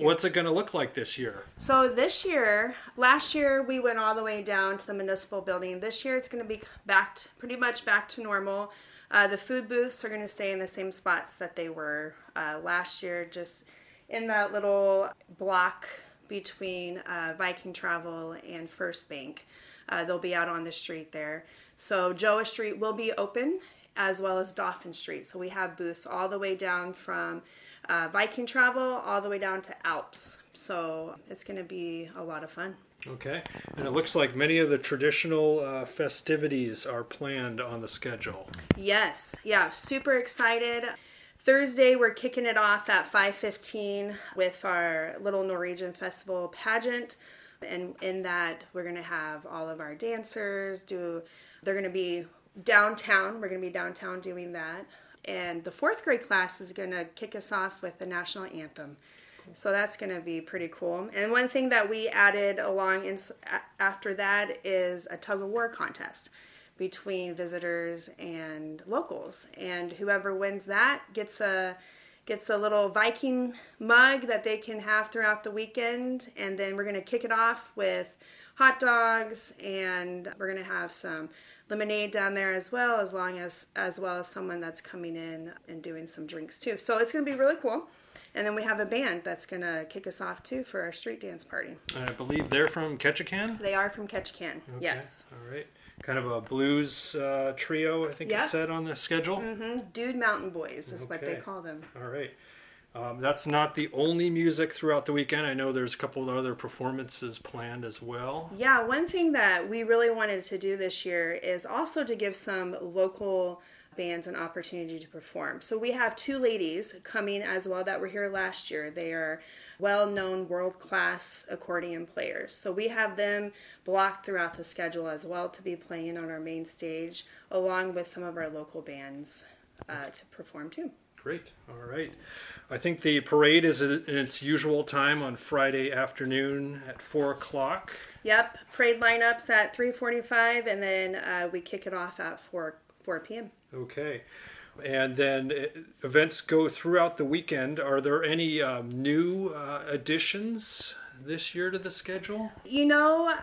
What's it going to look like this year? So this year, last year we went all the way down to the municipal building. This year it's going to be pretty much back to normal. The food booths are going to stay in the same spots that they were last year, just in that little block between Viking Travel and First Bank. They'll be out on the street there. So Joa Street will be open, as well as Dauphin Street. So we have booths all the way down from Viking Travel all the way down to Alps. So it's going to be a lot of fun. Okay. And it looks like many of the traditional festivities are planned on the schedule. Yes. Yeah. Super excited. Thursday, we're kicking it off at 5:15 with our little Norwegian Festival pageant. And in that, we're going to have all of our dancers they're going to be downtown. We're going to be downtown doing that. And the 4th grade class is going to kick us off with the national anthem. So that's going to be pretty cool. And one thing that we added along after that is a tug of war contest between visitors and locals. And whoever wins that gets a little Viking mug that they can have throughout the weekend. And then we're going to kick it off with hot dogs, and we're going to have some lemonade down there as well as someone that's coming in and doing some drinks too. So it's going to be really cool. And then we have a band that's going to kick us off too for our street dance party. I believe they're from Ketchikan? They are from Ketchikan, okay. Yes. All right. Kind of a blues trio, I think it said on the schedule. Mm-hmm. Dude Mountain Boys is what they call them. All right. That's not the only music throughout the weekend. I know there's a couple of other performances planned as well. Yeah, one thing that we really wanted to do this year is also to give some local bands an opportunity to perform. So we have 2 ladies coming as well that were here last year. They are well-known world-class accordion players. So we have them blocked throughout the schedule as well to be playing on our main stage, along with some of our local bands to perform too. Great. All right. I think the parade is in its usual time on Friday afternoon at 4 o'clock. Yep. Parade lineups at 3:45, and then we kick it off at 4 p.m. Okay. And then events go throughout the weekend. Are there any new additions this year to the schedule? You know,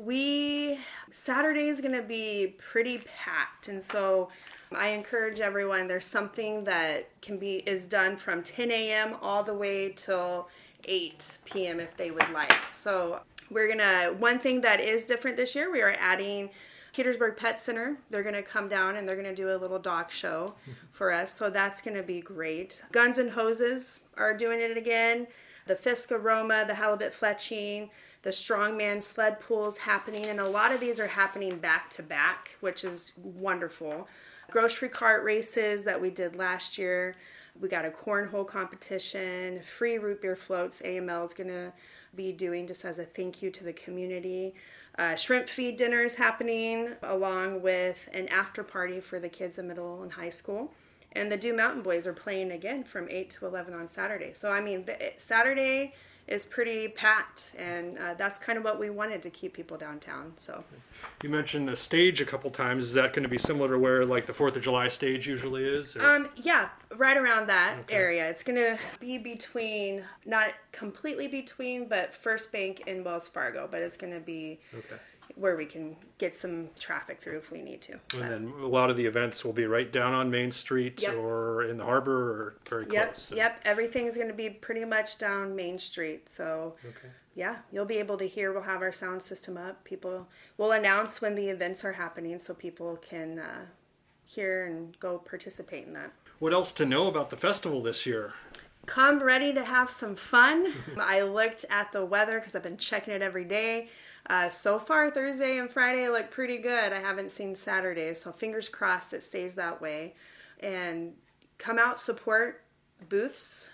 Saturday is going to be pretty packed, and so I encourage everyone, there's something that is done from 10 a.m. all the way till 8 p.m. if they would like. So one thing that is different this year, we are adding Petersburg Pet Center. They're going to come down and they're going to do a little dog show for us. So that's going to be great. Guns and Hoses are doing it again. The Fisk Aroma, the Halibut Fletching, the Strongman sled pools happening. And a lot of these are happening back to back, which is wonderful. Grocery cart races that we did last year. We got a cornhole competition, free root beer floats AML is going to be doing just as a thank you to the community. Shrimp feed dinners happening along with an after party for the kids in middle and high school. And the Dew Mountain Boys are playing again from 8 to 11 on Saturday. So, I mean, Saturday is pretty packed, and that's kind of what we wanted to keep people downtown. So, you mentioned the stage a couple times. Is that going to be similar to where like the 4th of July stage usually is? Yeah, right around that area. It's going to be between, not completely between, but First Bank and Wells Fargo. But it's going to be where we can get some traffic through if we need to. And then a lot of the events will be right down on Main Street or in the harbor or very close. Yep. Everything's going to be pretty much down Main Street. So, yeah, you'll be able to hear. We'll have our sound system up. We'll announce when the events are happening so people can hear and go participate in that. What else to know about the festival this year? Come ready to have some fun. I looked at the weather because I've been checking it every day. So far, Thursday and Friday look pretty good. I haven't seen Saturday, so fingers crossed it stays that way. And come out, support booths.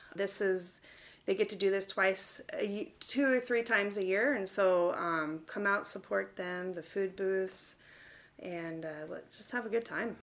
They get to do this 2 or 3 times a year, and so come out, support them, the food booths, and let's just have a good time.